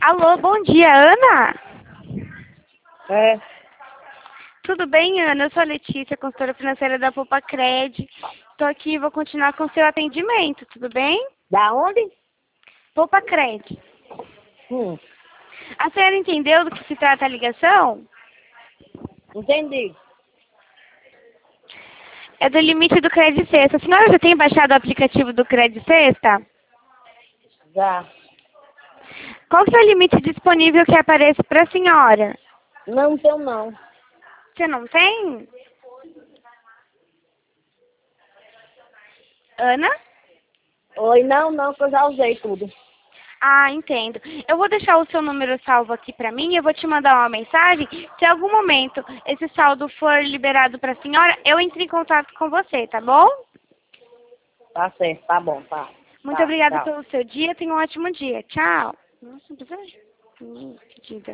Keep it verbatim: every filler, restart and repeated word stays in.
Alô, bom dia, Ana? É. Tudo bem, Ana? Eu sou a Letícia, consultora financeira da Poupa Cred. Estou aqui e vou continuar com o seu atendimento, tudo bem? Da onde? Poupa Cred. Hum, A senhora entendeu do que se trata a ligação? entendi. É do limite do Cred Sexta. A senhora já tem baixado o aplicativo do Cred Sexta? Já. Qual que é o limite disponível que aparece para a senhora? Não tenho não. Você não tem? Ana? Oi, não, não, que eu já usei tudo. Ah, entendo. Eu vou deixar o seu número salvo aqui para mim, eu vou te mandar uma mensagem. Se em algum momento esse saldo for liberado para a senhora, eu entro em contato com você, tá bom? Tá certo, tá bom, tá. Muito Tá, obrigada tchau. pelo seu dia, tenha um ótimo dia. Tchau. Nossa, não precisa... Hum, pedida.